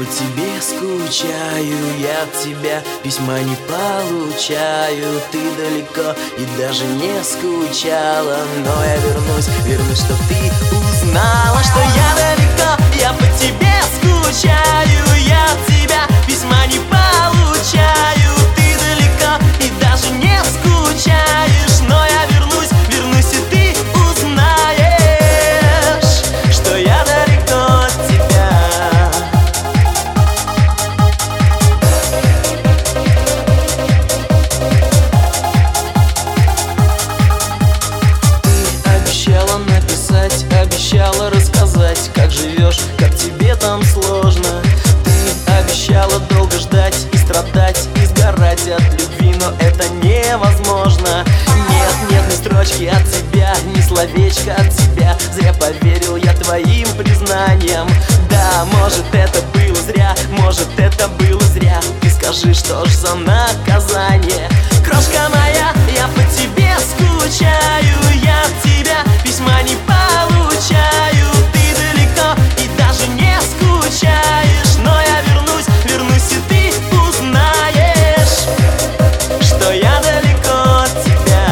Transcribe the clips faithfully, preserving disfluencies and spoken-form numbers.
по тебе скучаю, я от тебя письма не получаю. Ты далеко и даже не скучала, но я вернусь, вернусь, чтоб ты узнала, что я далеко, я по тебе скучаю, я от тебя письма не получаю. Ты далеко и даже не скучаешь, но я вернусь, вернусь, и ты узнаешь, что я далеко от тебя. Ты обещала написать, обещала рассказать, как живешь, как тебе там сложно. Ты обещала долго ждать и страдать, и сгорать от любви, но это невозможно. Нет, нет ни строчки от тебя, ни словечка от тебя. Зря поверил я твоим признаниям. Да, может это было зря, может это было зря. Ты скажи, что ж за наказание? Крошка моя, я по тебе скучаю, я от тебя письма не получаю. Ты далеко и даже не скучаешь, но я вернусь, вернусь, и ты узнаешь, что я далеко от тебя.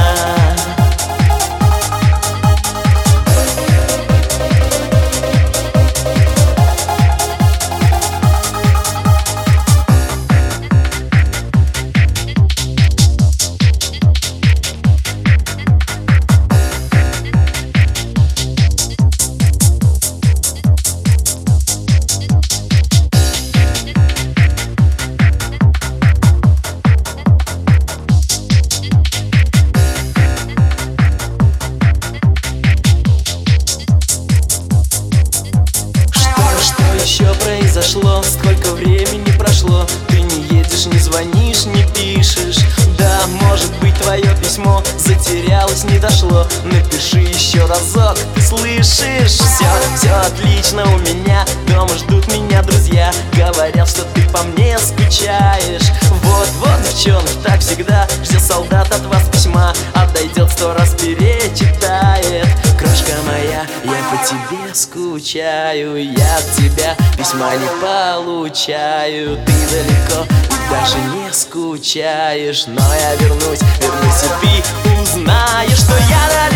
Что произошло, сколько времени прошло? Ты не едешь, не звонишь, не пишешь. Да, может быть, твое письмо затерялось, не дошло. Напиши еще разок, ты слышишь? Все, все отлично у меня, дома ждут меня друзья. Говорят, что ты по мне скучаешь. Вот-вот, девчонки, так всегда ждет солдат от вас письма, отойдет, сто раз перечитает. Крошка моя, я по тебе скучаю, я от тебя письма не получаю. Ты далеко и даже не скучаешь, но я вернусь, вернусь, и ты узнаешь, что я далеко.